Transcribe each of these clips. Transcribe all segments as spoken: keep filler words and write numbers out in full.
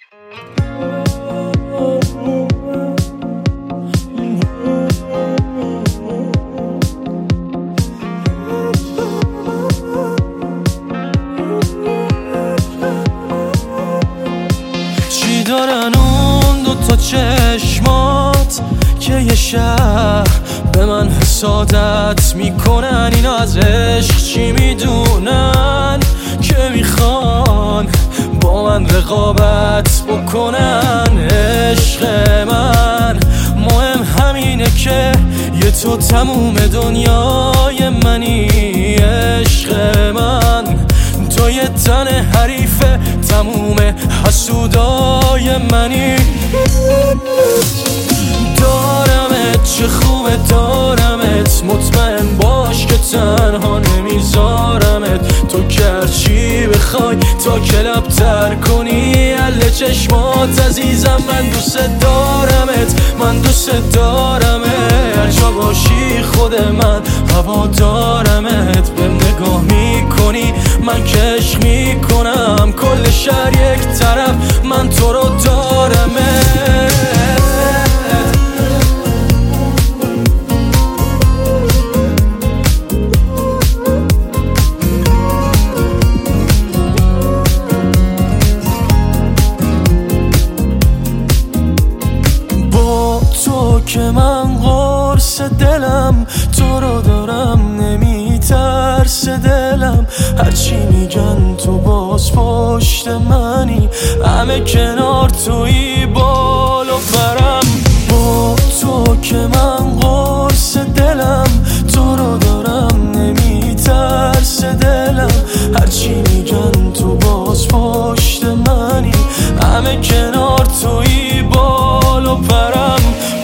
چی دارن اون دوتا چشمات که یه شهر به من حسادت میکنن؟ اینا از عشق چی میدونن که میخوان با من رقابت بکنن؟ عشق من مهم همینه که یه تو تموم دنیای منی. عشق من تو یه تن حریف تموم حسودای منی. دارمت چه خوبه دارمت، مطمئن باش که تنها نمیذارمت. تو که چی بخوای تا کلاب تر کنی اله چشمات عزیزم. من دوست دارمت، من دوست دارمت، هر جا باشی خود من هوا دارمت. به نگاه میکنی من که عشق میکنم، کل شهر یک طرف من تو رو دارمت. تو که من قرص دلم، تو رو دارم نمیترس دلم. هرچی میگن تو باز پشت منی، همه کنار توی بال و برم. با تو که من قرص دلم، تو رو دارم نمیترس دلم. هرچی میگن تو باز پشت منی، همه کنار توی بال و برم.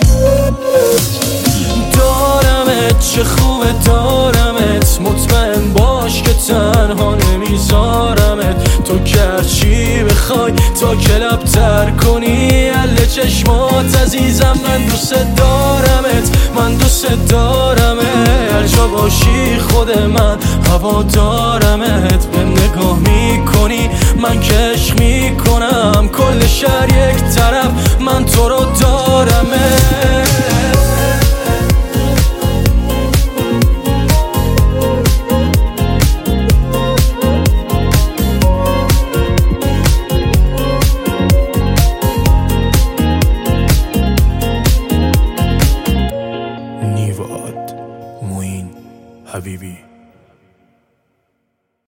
دارمت چه خوبه دارمت، مطمئن باش که تنها نمیذارمت. تو که چی بخوای تا کلاب تر کنی اله چشمات عزیزم. من دوست دارمت، من دوست دارمت، هر جا باشی خود من هوا دارمت. به نگاه میکنی من که عشق میکنم، کل شهر یک طرف